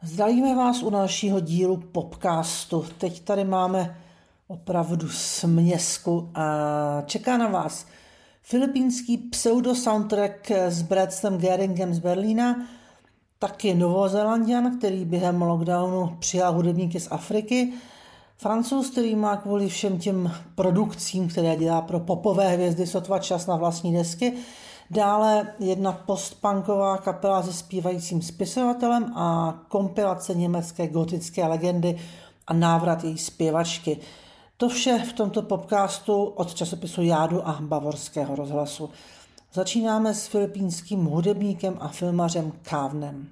Zdravíme vás u dalšího dílu Popcastu. Teď tady máme opravdu směsku a čeká na vás filipínský pseudo-soundtrack s Bradem Geringem z Berlína, taky Novozélanďan, který během lockdownu přijal hudebníky z Afriky, Francouz, který má kvůli všem těm produkcím, které dělá pro popové hvězdy, sotva čas na vlastní desky, dále jedna postpunková kapela se zpívajícím spisovatelem a kompilace německé gotické legendy a návrat její zpěvačky. To vše v tomto podcastu od časopisu Jádu a Bavorského rozhlasu. Začínáme s filipínským hudebníkem a filmařem Kavnem.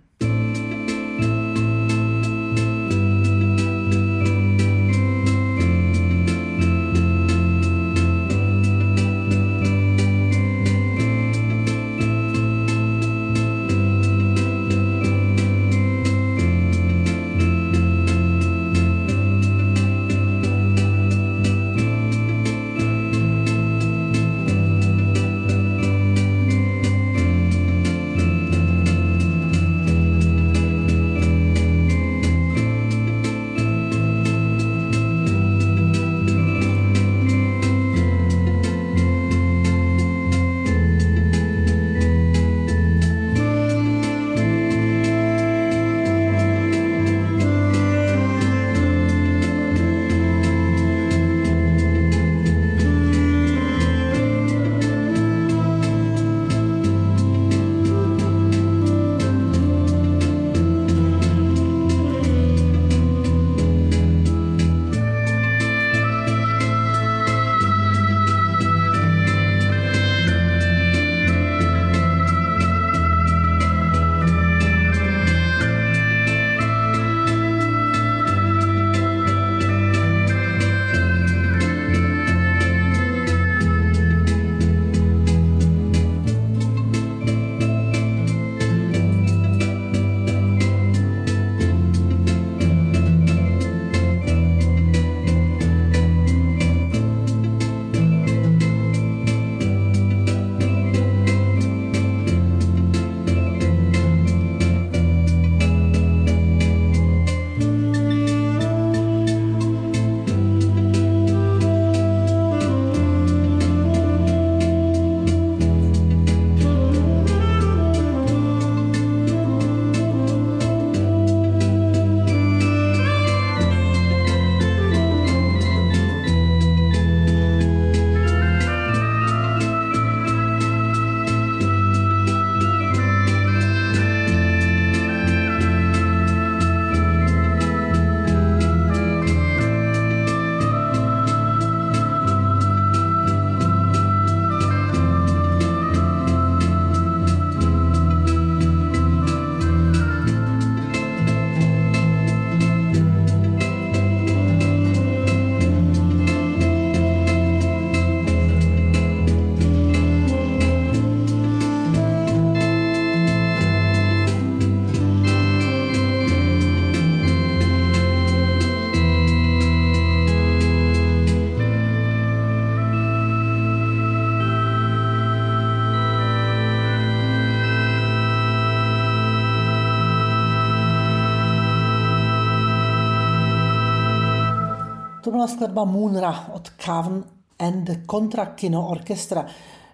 To byla skladba Moonra od Kavn and Contra Kino Orchestra.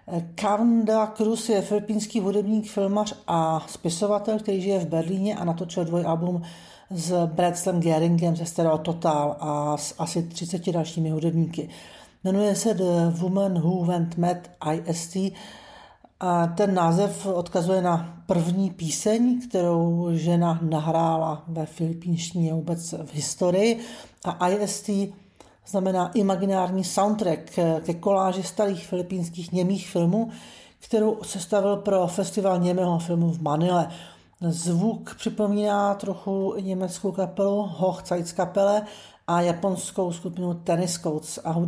Kavn de la Cruz je filipínský hudebník, filmař a spisovatel, který žije v Berlíně a natočil dvojalbum s Bradem Geringem ze Stereo Total a s asi 30 dalšími hudebníky. Jmenuje se The Woman Who Went Mad IST. A ten název odkazuje na první píseň, kterou žena nahrála ve filipínštině vůbec v historii. A IST znamená imaginární soundtrack ke koláži starých filipínských němých filmů, kterou sestavil pro festival němého filmu v Manile. Zvuk připomíná trochu německou kapelu Hochzeitskapelle a japonskou skupinu Tennis Coats a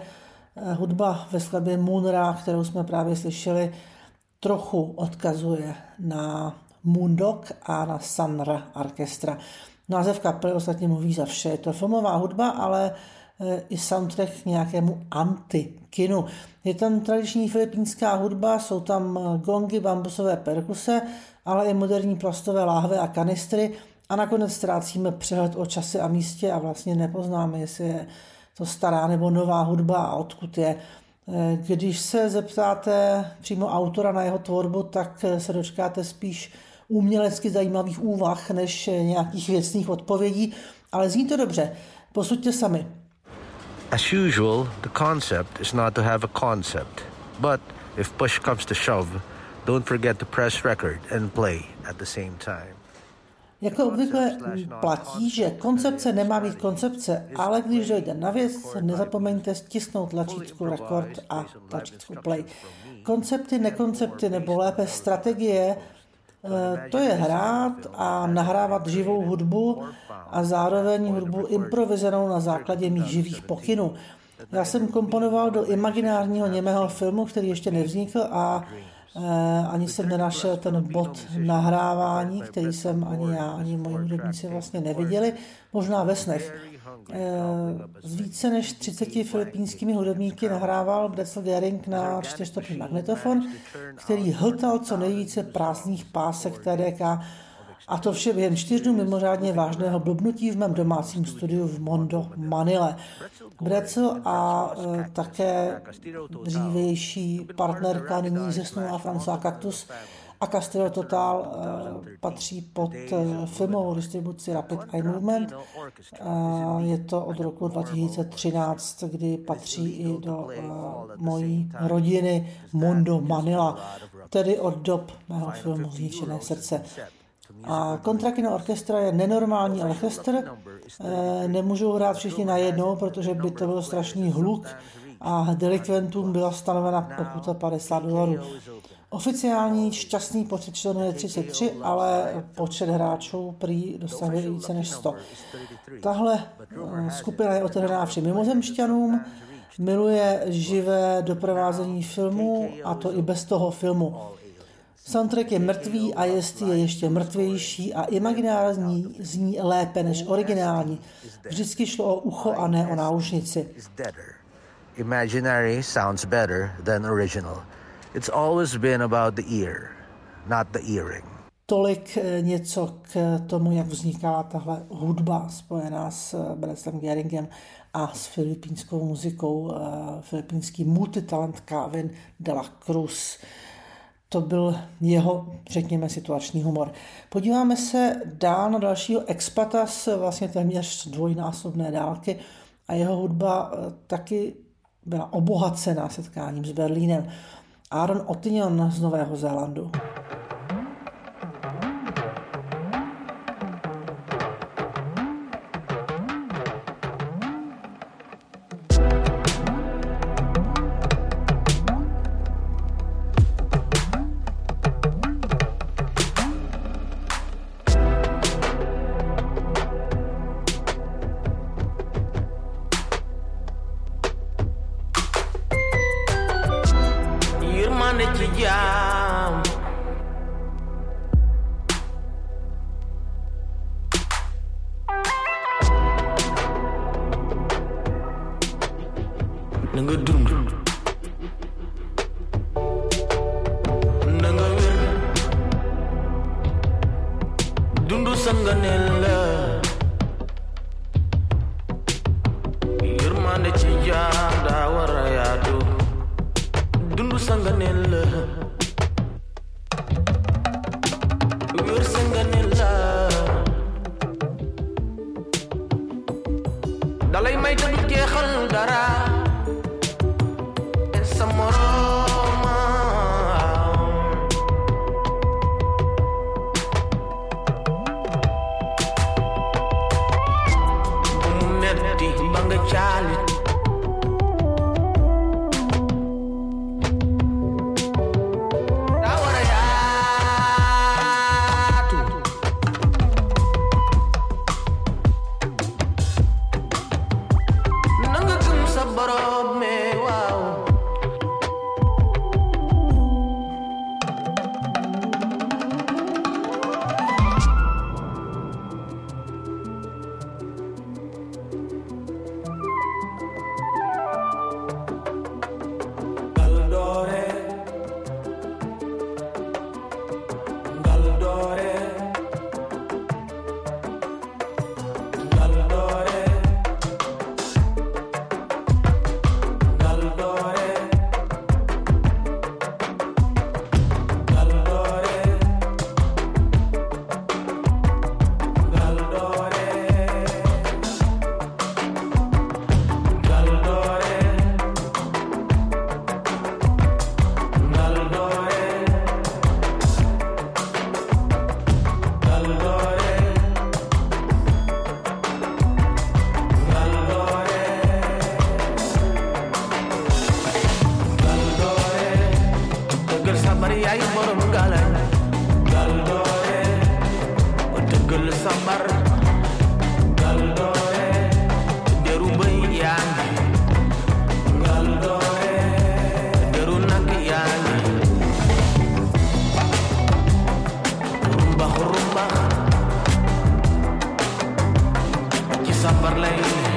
hudba ve skladbě Moonra, kterou jsme právě slyšeli, trochu odkazuje na Moondog a na Sunra Orchestra. Název kapely ostatně mluví za vše. Je to filmová hudba, ale i soundtrack k nějakému anti-kinu. Je tam tradiční filipínská hudba, jsou tam gongy, bambusové perkuse, ale i moderní plastové láhve a kanistry A nakonec ztrácíme přehled o čase a místě a vlastně nepoznáme, jestli je to stará nebo nová hudba a odkud je. Když se zeptáte přímo autora na jeho tvorbu, tak se dočkáte spíš umělecky zajímavých úvah než nějakých věcných odpovědí, ale zní to dobře. Posuďte sami. As usual, the concept is not to have a concept, but if push comes to shove, don't forget to press record and play at the same time. Jako obvykle platí, že koncepce nemá být koncepce, ale když dojde na věc, nezapomeňte stisknout tlačítku record a tlačítku play. Koncepty, nekoncepty nebo lépe strategie, to je hrát a nahrávat živou hudbu a zároveň hudbu improvizovanou na základě mých živých pokynů. Já jsem komponoval do imaginárního němého filmu, který ještě nevznikl a ani jsem nenašel ten bod nahrávání, který jsem ani já, ani moji hudebníci vlastně neviděli, možná ve snech. S více než 30 filipínskými hudebníky nahrával Bretzel Gehring na 4stopný magnetofon, který hltal co nejvíce prázdných pásek TDK, a to vše během 4 dnů mimořádně vážného blbnutí v mém domácím studiu v Mondo, Manile. Bretzel a také dřívější partnerka nyní zesnulá François Cactus a Castillo Total patří pod filmovou distribuci Rapid Eye Movement. Je to od roku 2013, kdy patří i do mojí rodiny Mondo Manila, tedy od dob mého filmu Zničené srdce. A Kontrakino Orchestra je nenormální orchestr, nemůžou hrát všichni najednou, protože by to byl strašný hluk a delikventům byla stanovena pokuta $50. Oficiální šťastný počet členů je 33, ale počet hráčů prý dosahuje více než 100. Tahle skupina je otevřená všem mimozemšťanům, miluje živé doprovázení filmu, a to i bez toho filmu. Soundtrack je mrtvý a jestli je ještě mrtvější a imaginární zní lépe než originální. Vždycky šlo o ucho a ne o náušnici. Imaginary sounds better than original. It's always been about the ear, not the earring. Tolik něco k tomu, jak vzniká tahle hudba spojená s Bretzlem Geringem a s filipínskou muzikou, filipínský multitalent Kevin de la Cruz. To byl jeho, řekněme, situační humor. Podíváme se dál na dalšího expata z vlastně téměř dvojnásobné dálky a jeho hudba taky byla obohacena setkáním s Berlínem. Aaron Otinion z Nového Zélandu. But sabar galdore deru bay yaangi galdore deru nak yaangi rumba ci sabar lay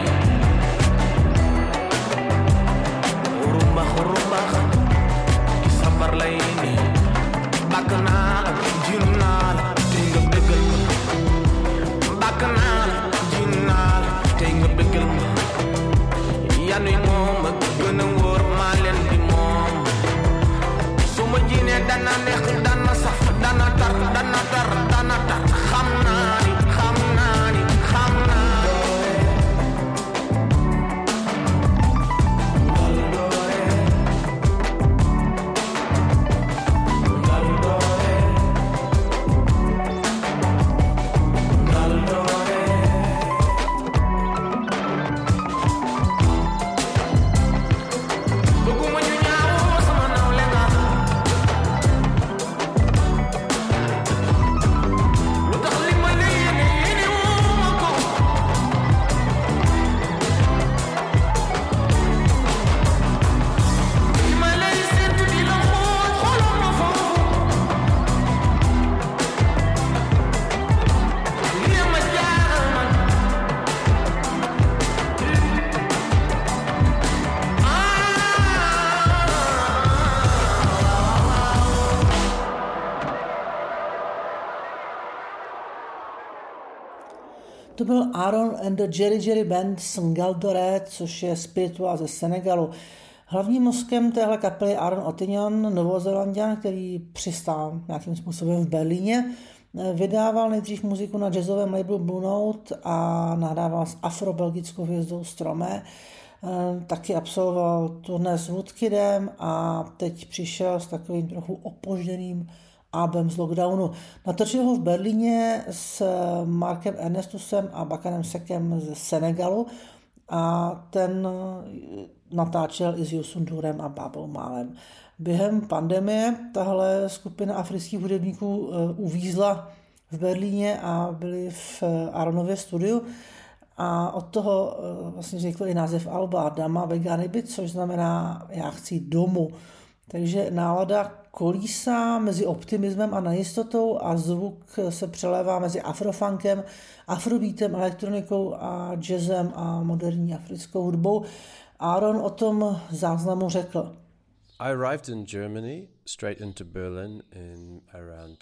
rumba ci sabar lay bakana jinnal tinga begal bakana jinnal tinga begal yanu mom gëna wor ma len di mom suma jine dana neex dana saf dana tar xamna ni To byl Aaron and the Jerry Band z Ngaldore, což je spirituál ze Senegalu. Hlavním mozkem téhle kapely je Aaron Otinion, Novozélanďan, který přistál nějakým způsobem v Berlíně. Vydával nejdřív muziku na jazzovém labelu Blue Note a nahrával s afro-belgickou hvězdou Stromae. Taky absolvoval turné s Woodkidem a teď přišel s takovým trochu opožděným album z lockdownu. Natočil ho v Berlíně s Markem Ernestusem a Bakanem Sekem ze Senegalu a ten natáčel i s Youssou N'Dourem a Babou Málem. Během pandemie tahle skupina afrických hudebníků uvízla v Berlíně a byli v Aaronově studiu a od toho vlastně řekl i název alba Dama Veganiby, což znamená já chci domů. Takže nálada kolísá mezi optimismem a nejistotou a zvuk se přelévá mezi afrofunkem, afrobeatem, elektronikou a jazzem a moderní africkou hudbou. Aaron o tom záznamu řekl: I arrived in Germany straight into Berlin in around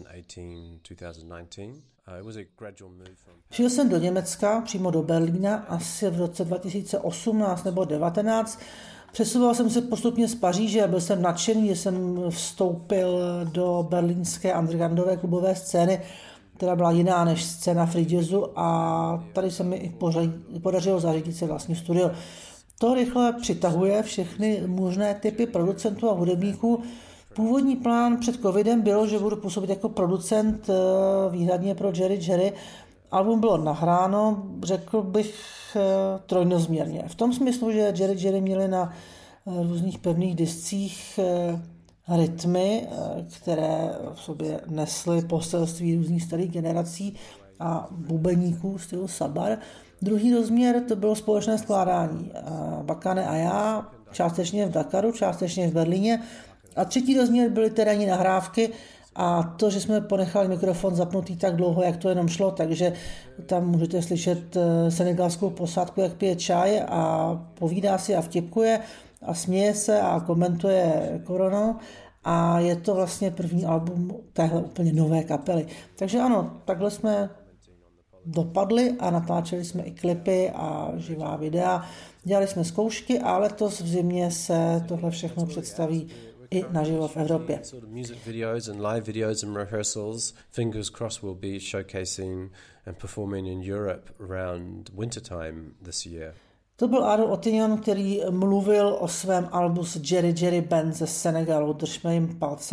2018-2019. It was a gradual move from... Přijel jsem do Německa, přímo do Berlína, asi v roce 2018 nebo 2019. Přesouval jsem se postupně z Paříže a byl jsem nadšený, že jsem vstoupil do berlínské undergroundové klubové scény, která byla jiná než scéna free jazzu a tady se mi i podařilo zařídit si vlastní studio. To rychle přitahuje všechny možné typy producentů a hudebníků. Původní plán před covidem bylo, že budu působit jako producent výhradně pro Jerry. Album bylo nahráno, řekl bych, trojnozměrně. V tom smyslu, že Jerry měli na různých pevných discích rytmy, které v sobě nesly poselství různých starých generací a bubeníků stylu Sabar. Druhý rozměr to bylo společné skládání. Bakane a já, částečně v Dakaru, částečně v Berlíně. A třetí rozměr byly terénní nahrávky a to, že jsme ponechali mikrofon zapnutý tak dlouho, jak to jenom šlo, takže tam můžete slyšet senegalskou posádku, jak pije čaj a povídá si a vtipkuje a směje se a komentuje koronou. A je to vlastně první album téhle úplně nové kapely. Takže ano, takhle jsme dopadli a natáčeli jsme i klipy a živá videa. Dělali jsme zkoušky a letos v zimě se tohle všechno představí i naživo v Evropě. Music videos and live videos and rehearsals, fingers crossed, will be showcasing and performing in Europe around wintertime this year. To byl Aaron Otinion, který mluvil o svém albu s Jerry Band ze Senegalu. Držme jim palce,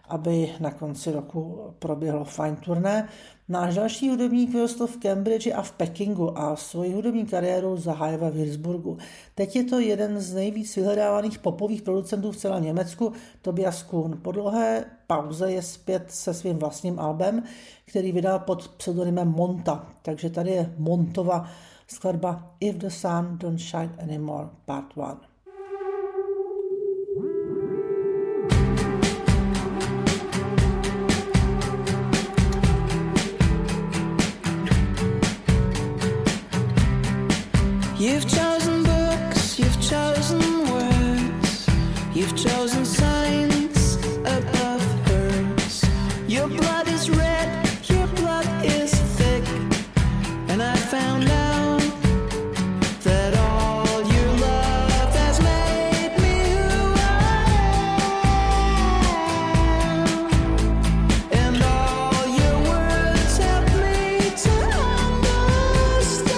aby na konci roku proběhlo fajn turné. Náš další hudebník vyrostl v Cambridge a v Pekingu a svoji hudební kariéru zahájil v Würzburgu. Teď je to jeden z nejvíc vyhledávaných popových producentů v celém Německu, Tobias Kuhn. Po dlouhé pauze je zpět se svým vlastním albem, který vydal pod pseudonymem Monta. Takže tady je Montova skladba If the Sun Don't Shine Anymore Part 1. You've chosen books, you've chosen words, you've chosen signs above hers. Your blood is red, your blood is thick, and I found out that all your love has made me who I am, and all your words help me to understand.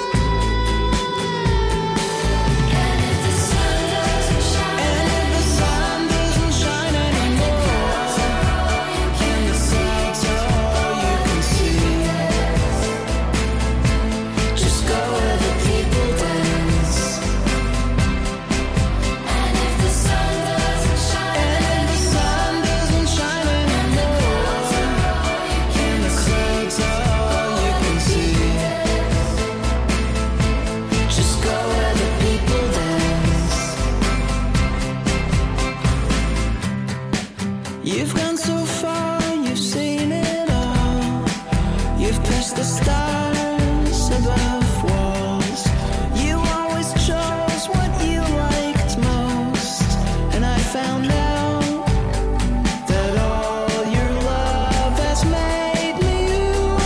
You've gone so far, you've seen it all. You've pushed the stars above walls. You always chose what you liked most, and I found out that all your love has made me who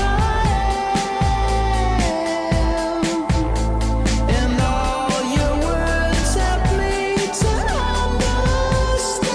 I am, and all your words help me to understand.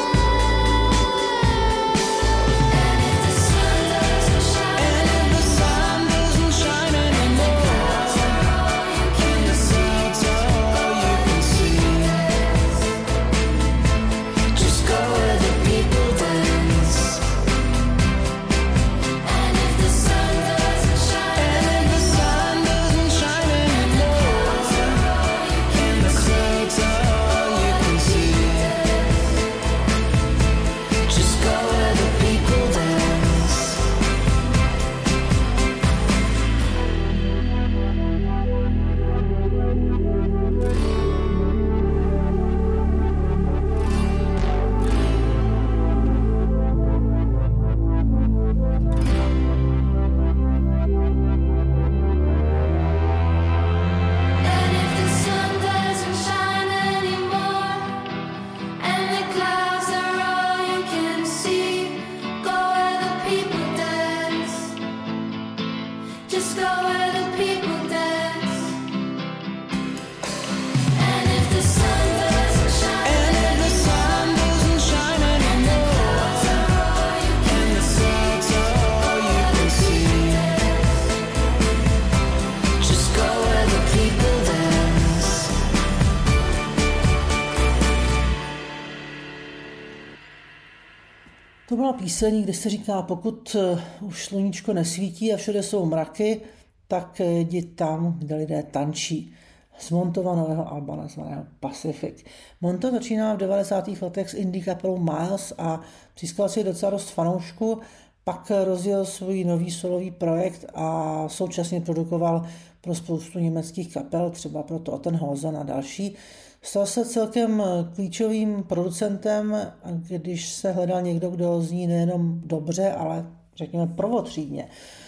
To byla píseň, kde se říká, pokud už sluníčko nesvítí a všude jsou mraky, tak jdi tam, kde lidé tančí. Z Montova nového alba nazvaného Pacific. Monto začínal v 90. letech s indie kapelou Miles a získal si docela dost fanoušků, pak rozjel svůj nový solový projekt a současně produkoval pro spoustu německých kapel, třeba pro Tottenhausen a další. Stal se celkem klíčovým producentem, když se hledal někdo, kdo zní nejenom dobře, ale řekněme prvotřídně.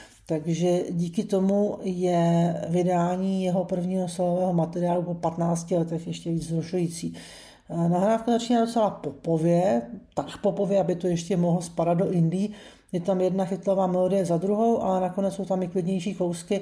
Takže díky tomu je vydání jeho prvního solového materiálu po 15 letech ještě víc vzrušující. Nahrávka začíná docela popově, tak popově, aby to ještě mohlo spadat do indie. Je tam jedna chytlavá melodie za druhou, ale nakonec jsou tam i klidnější kousky,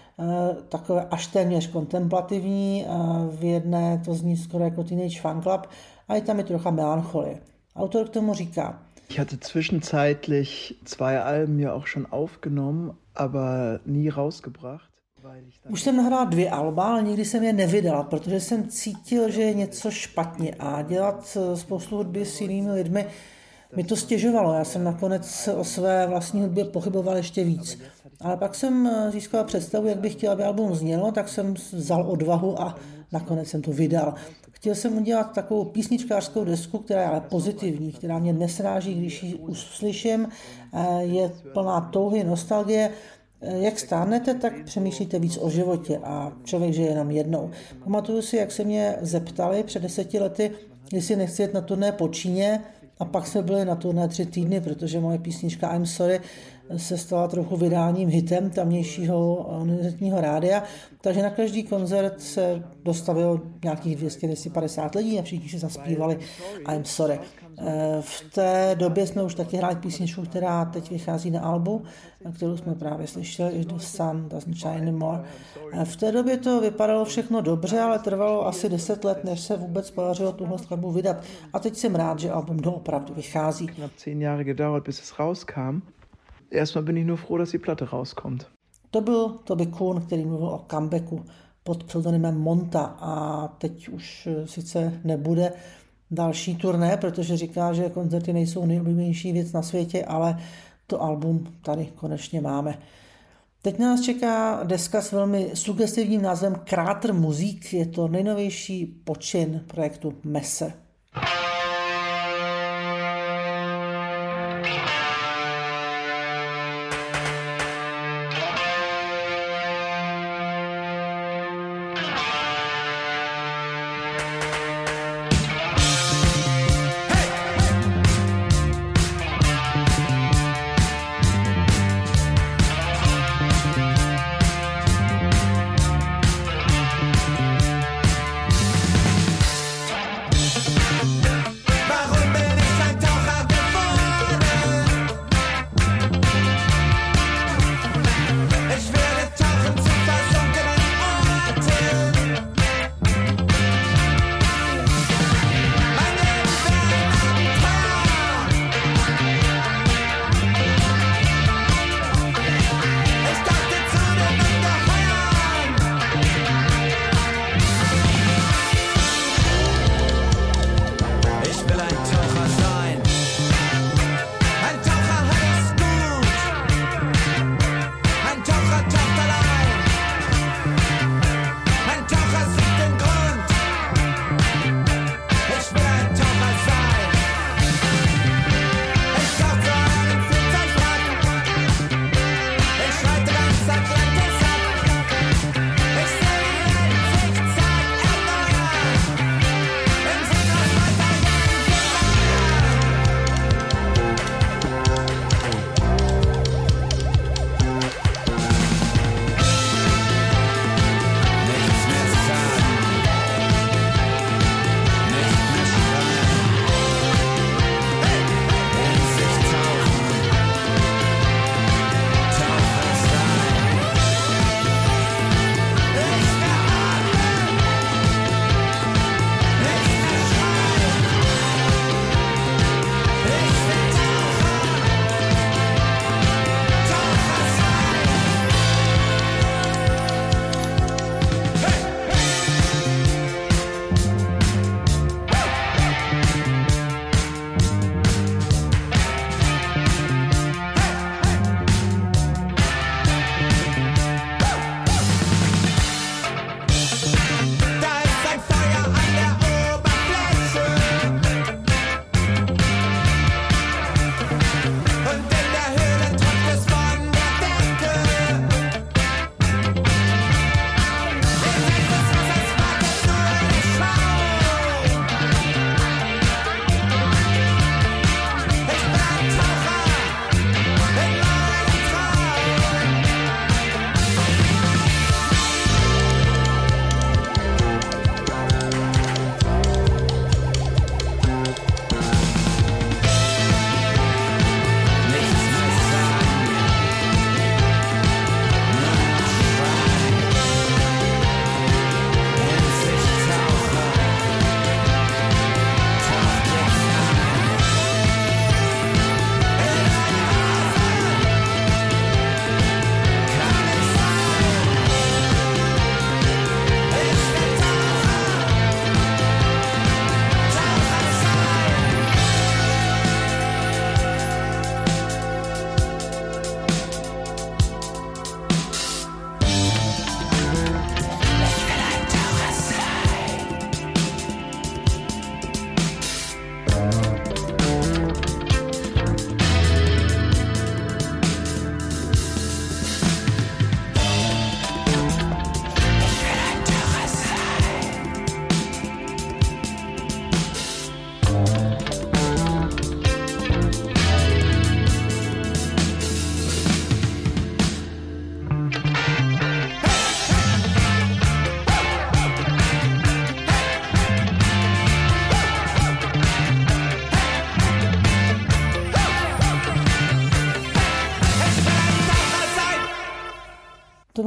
takové až téměř kontemplativní. V jedné to zní skoro jako Teenage Fan Club a je tam i trocha melancholie. Autor k tomu říká: Ich hatte zwischenzeitlich 2 Alben ja auch schon aufgenommen, aber nie rausgebracht. Už jsem nahrál 2 alba, ale nikdy jsem je nevydal, protože jsem cítil, že je něco špatně a dělat spoustu hudby s jinými lidmi mi to stěžovalo. Já jsem nakonec o své vlastní hudbě pochyboval ještě víc. Ale pak jsem získal představu, jak bych chtěl, aby album znělo, tak jsem vzal odvahu a nakonec jsem to vydal. Chtěl jsem udělat takovou písničkářskou desku, která je ale pozitivní, která mě nesráží, když ji uslyším, je plná touhy, nostalgie. Jak stárnete, tak přemýšlíte víc o životě a člověk žije jenom jednou. Pamatuju si, jak se mě zeptali před 10 lety, jestli nechci jet na turné po Číně, a pak jsme byli na turné 3 týdny, protože moje písnička I'm Sorry se stala trochu vydáním hitem tamnějšího univerzitního rádia, takže na každý koncert se dostavilo nějakých 200-250 lidí a všichni si zaspívali I'm Sorry. V té době jsme už taky hráli písničku, která teď vychází na albu, kterou jsme právě slyšeli, If the Sun Doesn't Shine Anymore. V té době to vypadalo všechno dobře, ale trvalo asi 10 let, než se vůbec podařilo tuhle skladbu vydat. A teď jsem rád, že album doopravdy vychází. Knapp 10 Jahre gedauert, bis es rauskam. Erstmal bin ich nur froh, dass die Platte rauskommt. To byl Toby Kuhn, který mluvil o comebacku pod pseudonymem Monta a teď už sice nebude další turné, protože říká, že koncerty nejsou nejoblíbenější věc na světě, ale to album tady konečně máme. Teď nás čeká deska s velmi sugestivním názvem Kráter Musik. Je to nejnovější počin projektu Messe.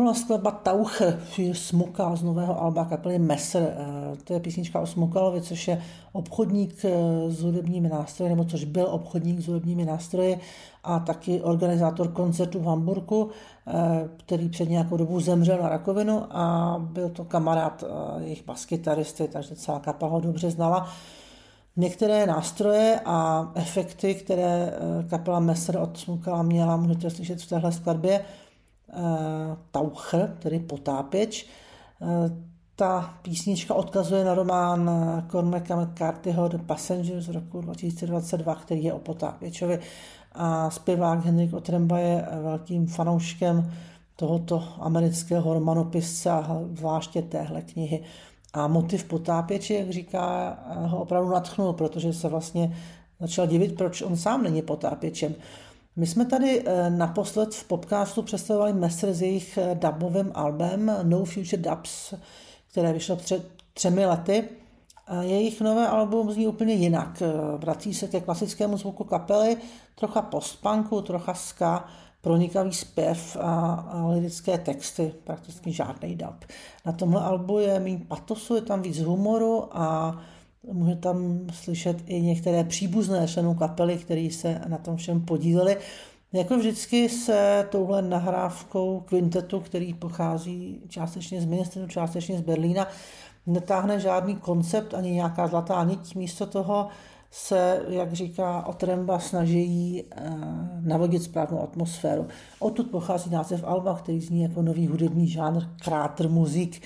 byla skladba Taucher für Smukal z nového alba kapely Messer. To je písnička o Smukalovi, což je obchodník s hudebními nástroji, nebo což byl obchodník s hudebními nástroji a taky organizátor koncertů v Hamburku, který před nějakou dobu zemřel na rakovinu a byl to kamarád jejich baskytaristy, takže celá kapela ho dobře znala. Některé nástroje a efekty, které kapela Messer od Smukala měla, můžete slyšet v téhle skladbě Taucher, tedy potápěč. Ta písnička odkazuje na román Cormaca McCarthyho The Passenger z roku 2022, který je o potápěčovi. A zpěvák Henrik Otremba je velkým fanouškem tohoto amerického romanopisce a zvláště téhle knihy. A motiv potápěče, jak říká, ho opravdu nadchnul, protože se vlastně začal divit, proč on sám není potápěčem. My jsme tady naposled v podcastu představovali Messer s jejich dubovým albem No Future Dubs, které vyšlo před 3 lety. Jejich nové album zní úplně jinak. Vrací se ke klasickému zvuku kapely, trocha postpunku, trocha ska, pronikavý zpěv a lirické texty, prakticky žádný dub. Na tomhle albu je méně patosu, je tam víc humoru a může tam slyšet i některé příbuzné členů kapely, kteří se na tom všem podíleli. Jako vždycky se touhle nahrávkou kvintetu, který pochází částečně z Münsteru, částečně z Berlína, netáhne žádný koncept ani nějaká zlatá niť. Místo toho se, jak říká Otremba, snaží navodit správnou atmosféru. Odtud pochází název alba, který zní jako nový hudební žánr Kratermusik,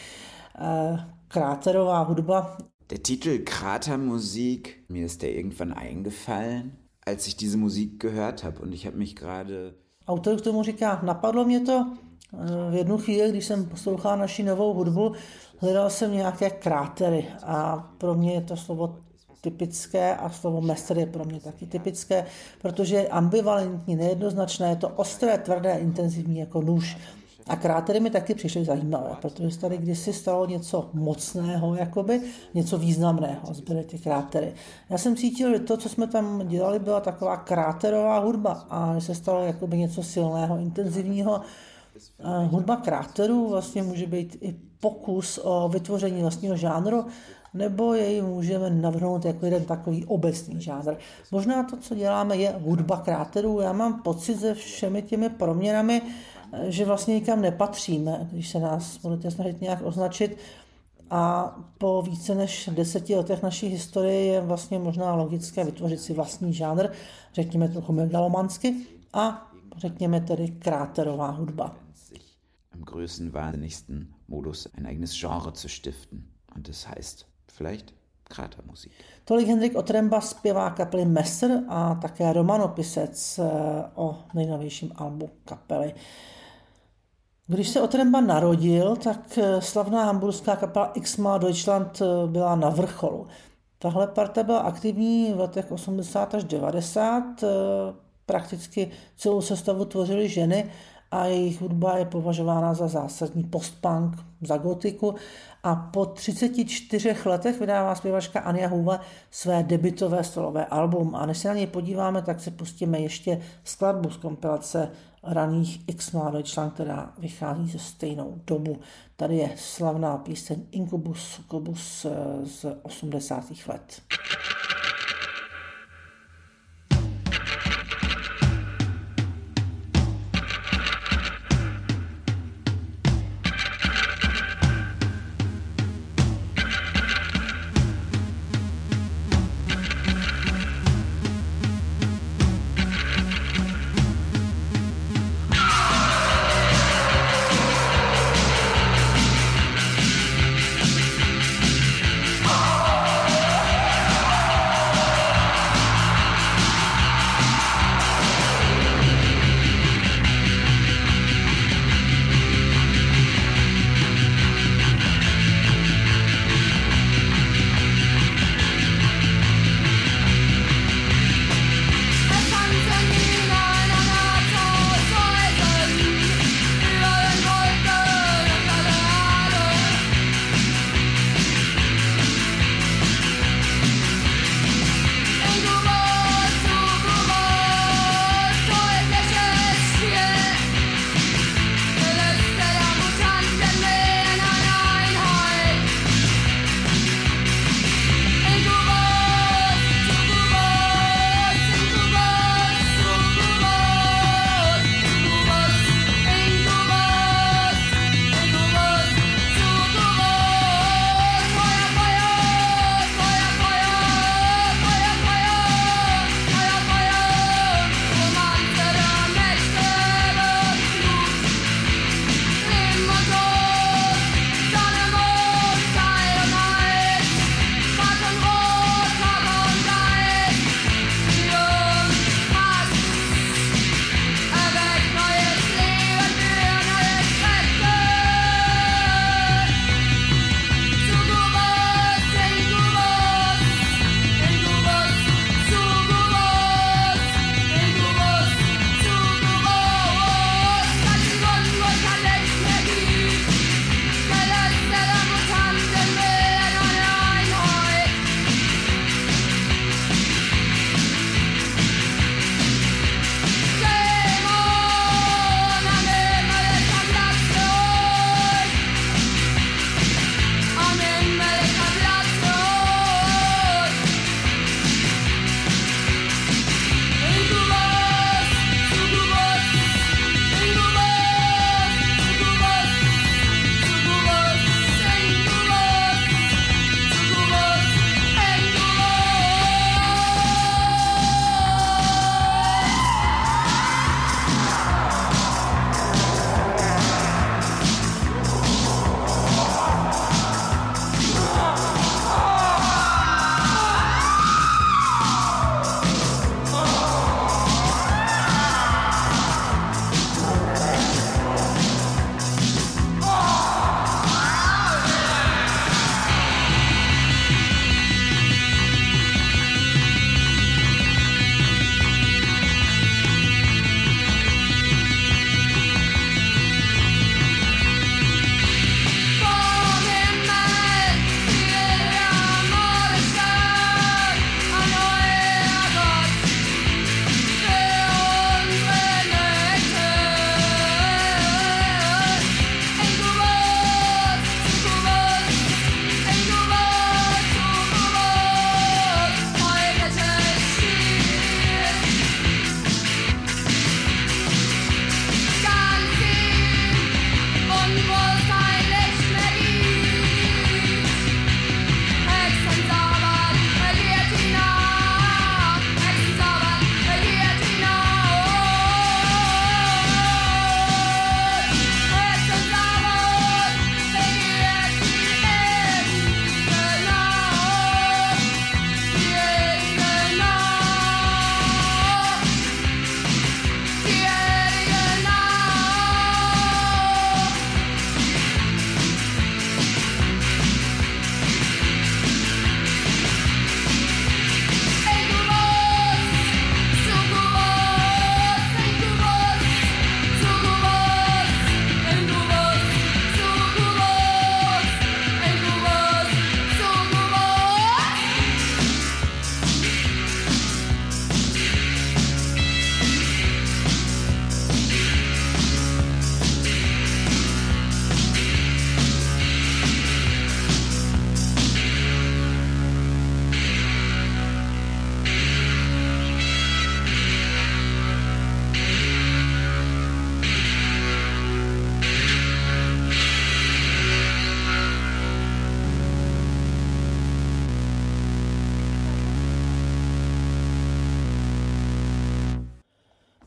kráterová hudba. Der Titel Kratermusik, mir ist der irgendwann eingefallen, als ich diese Musik gehört habe und ich habe mich gerade... Autor k tomu říká, napadlo mě to v jednu chvíli, když jsem poslouchal naši novou hudbu, hledal jsem nějaké krátery a pro mě je to slovo typické a slovo Messer je pro mě taky typické, protože je ambivalentní, nejednoznačné, je to ostré, tvrdé, intenzivní jako nůž. A krátery mi taky přišly zajímavé, protože se tady kdysi stalo něco mocného, jakoby, něco významného, zbyly ty krátery. Já jsem cítil, že to, co jsme tam dělali, byla taková kráterová hudba a že se stalo jakoby něco silného, intenzivního. Hudba kráterů vlastně může být i pokus o vytvoření vlastního žánru, nebo jej můžeme navrhnout jako jeden takový obecný žánr. Možná to, co děláme, je hudba kráterů. Já mám pocit se všemi těmi proměnami, že vlastně nikam nepatříme, když se nás budete snažit nějak označit. A po více než 10 letech naší historie je vlastně možná logické vytvořit si vlastní žánr, řekněme trochu megalomansky, a řekněme tedy kráterová hudba. Im größenwahnsinnigsten Modus ein eigenes Genre zu stiften. Und das heißt vielleicht Kratermusik. Tolik Henrik Otremba, zpěvák kapely Messer a také romanopisec o nejnovějším albu kapely. Když se Otremba narodil, tak slavná hamburská kapela X-Mal Deutschland byla na vrcholu. Tahle parta byla aktivní v letech 80 až 90, prakticky celou sestavu tvořily ženy a jejich hudba je považována za zásadní postpunk, za gotiku a po 34 letech vydává zpěvačka Anja Huve své debutové solové album a než se na něj podíváme, tak se pustíme ještě skladbu z kompilace raných X-Mal Deutschland, která vychází ze stejnou dobu. Tady je slavná píseň Incubus Succubus z 80. let.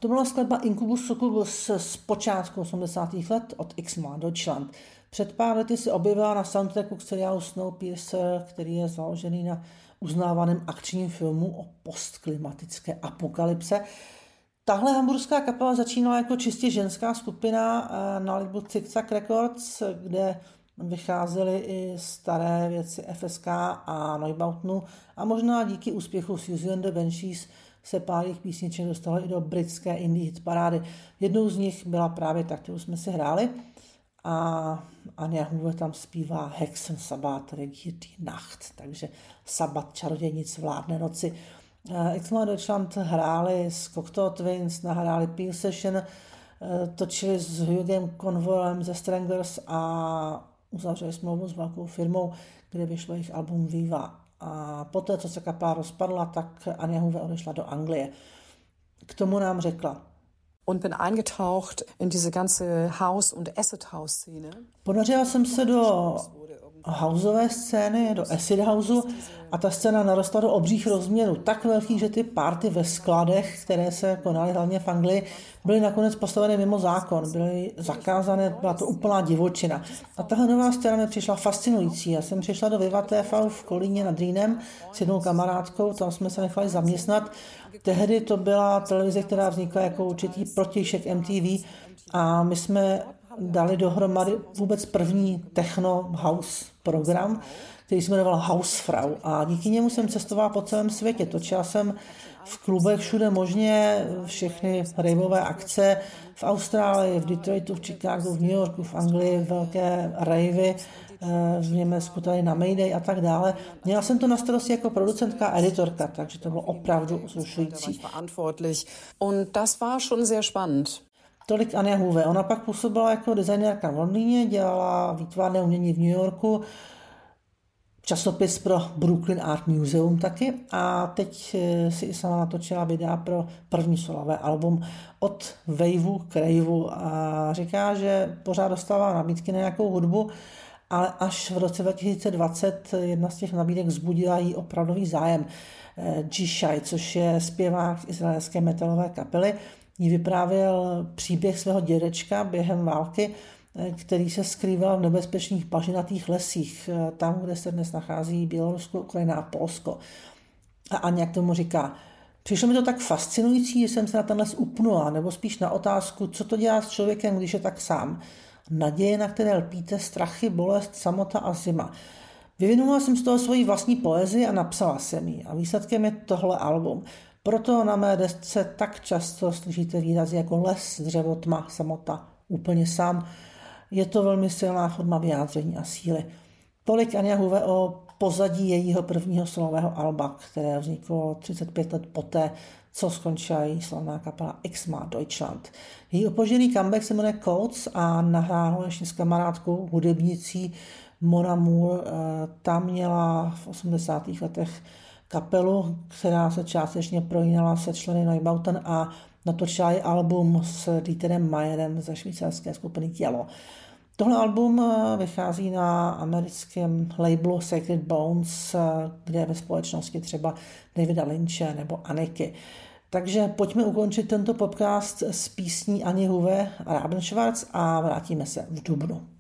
To byla skladba Incubus Succubus z počátku 80. let od X-Ma Deutschland. Před pár lety se objevila na soundtracku k seriálu Snowpiercer, který je založený na uznávaném akčním filmu o postklimatické apokalypse. Tahle hamburská kapela začínala jako čistě ženská skupina na labelu Zick Zack Records, kde vycházely i staré věci FSK a Neubautenu a možná díky úspěchu Susie and the Banshees se pár jejich písniček dostalo i do britské indie hit parády. Jednou z nich byla právě ta, kterou jsme si hráli, a Anja Huve tam zpívá Hexen Sabbat regiert die Nacht, takže sabat čarodějnic vládne noci. X-Ma Deutschland hráli s Cocteau Twins, nahráli Peel Session, točili s Hughem Convoyem ze Stranglers a uzavřeli smlouvu s velkou firmou, kde vyšlo jejich album Viva. A poté, co se kapela rozpadla, tak Anja Huve odešla do Anglie. K tomu nám řekla: und bin eingetaucht in diese ganze House- und Acid-House-Szene. Ponořila jsem se do houseové scény, do acid houseu, a ta scéna narostla do obřích rozměrů, tak velkých, že ty party ve skladech, které se konaly hlavně v Anglii, byly nakonec postaveny mimo zákon, byly zakázané, byla to úplná divočina. A tahle nová scéna mi přišla fascinující. Já jsem přišla do Viva TV v Kolíně nad Rýnem s jednou kamarádkou, tam jsme se nechali zaměstnat. Tehdy to byla televize, která vznikla jako určitý protějšek MTV, a my jsme dali dohromady vůbec první techno house program, který se jmenoval Hausfrau, a díky němu jsem cestovala po celém světě. Točila jsem v klubech všude možně, všechny raveové akce v Austrálii, v Detroitu, v Chicagu, v New Yorku, v Anglii, velké ravey, v Německu tady na Mayday a tak dále. Měla jsem to na starosti jako producentka a editorka, takže to bylo opravdu vzrušující. Und das war schon sehr spannend. Tolik Anja Huve. Ona pak působila jako designérka v Londýně, dělala výtvarné umění v New Yorku, časopis pro Brooklyn Art Museum taky, a teď si i sama natočila videa pro první solové album od Waveu k Raveu a říká, že pořád dostává nabídky na nějakou hudbu, ale až v roce 2020 jedna z těch nabídek vzbudila jí opravdový zájem. G-Shai, což je zpěvák izraelské metalové kapely, jí vyprávěl příběh svého dědečka během války, který se skrýval v nebezpečných bažinatých lesích, tam, kde se dnes nachází Bělorusko, Ukrajina a Polsko. A Anja k tomu říká: přišlo mi to tak fascinující, že jsem se na ten les upnula, nebo spíš na otázku, co to dělá s člověkem, když je tak sám. Naděje, na které lpíte, strachy, bolest, samota a zima. Vyvinula jsem z toho svoji vlastní poezii a napsala jsem ji. A výsledkem je tohle album. Proto na mé desce tak často slyšíte výrazy jako les, dřevo, tma, samota, úplně sám. Je to velmi silná forma vyjádření a síly. Tolik Anja Huve o pozadí jejího prvního solového alba, které vzniklo 35 let poté, co skončila její slavná kapela X-Ma Deutschland. Její opožděný comeback se jmenuje Codes a nahrála ještě s kamarádkou, hudebnicí Mona Moore. Ta měla v 80. letech kapelu, která se částečně prolínala se členy Neubauten, a natočila i album s Dieterem Mayerem ze švýcarské skupiny Yellow. Tohle album vychází na americkém labelu Sacred Bones, kde je ve společnosti třeba Davida Lynche nebo Aniky. Takže pojďme ukončit tento podcast s písní Ani Huve a Rabenschwarz a vrátíme se v dubnu.